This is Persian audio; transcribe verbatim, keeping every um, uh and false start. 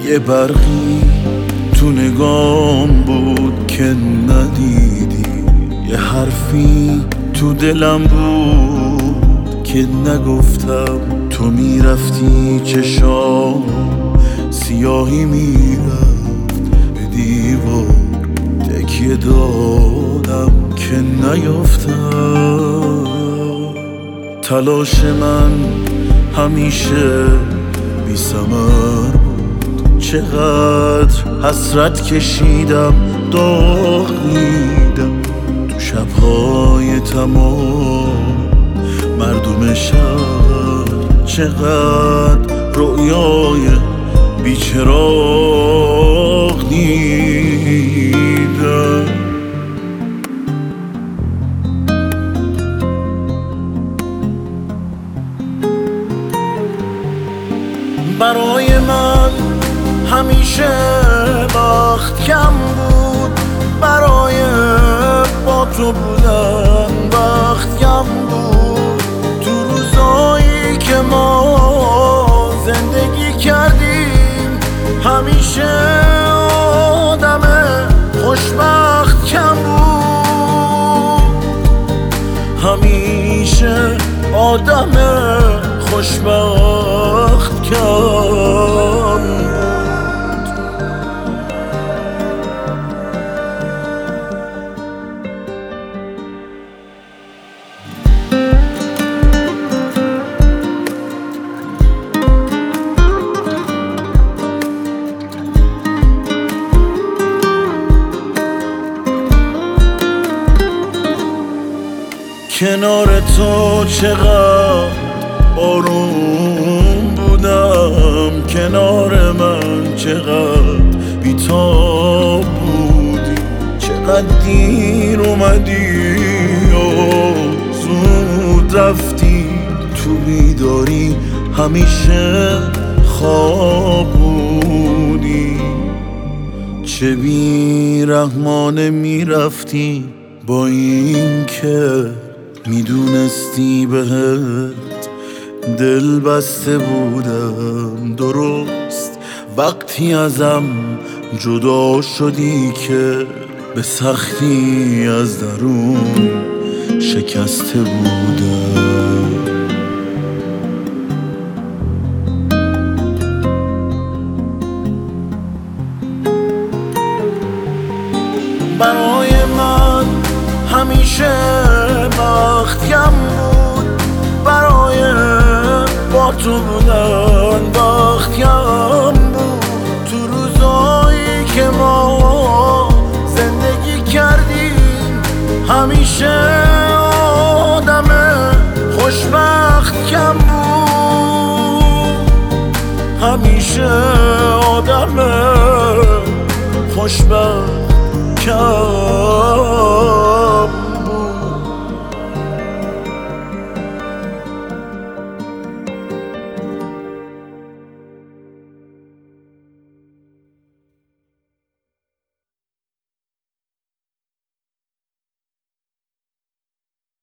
یه برقی تو نگام بود که ندیدی، یه حرفی تو دلم بود که نگفتم. تو میرفتی چشام سیاهی میرفت به دیوار، تکیه دادم که نیفتم. تلاش من همیشه بی ثمر بود، چقدر حسرت کشیدم، داغ دیدم تو شبهای تمام مردم شهر، چقدر رویای بیچراغ دیدم. برای من همیشه وقت کم بود، برای با تو بودن وقت کم بود. تو روزایی که ما زندگی کردیم همیشه آدم خوشبخت کم بود، همیشه آدم خوشبخت کم بود. کنار تو چقدر آروم بودم، کنار من چقدر بی‌تاب بودی، چقدر دیر اومدی و زود رفتی. تو بیداری همیشه خواب بودی، چه بی‌رحمانه میرفتی با این که میدونستی بهت دل بسته بودم. درست وقتی ازم جدا شدی که به سختی از درون شکسته بودم. برای من همیشه وقت کم بود، برای با تو بودن وقت کم بود. تو روزایی که ما زندگی کردیم همیشه آدم خوشبخت کم بود، همیشه آدم خوشبخت کم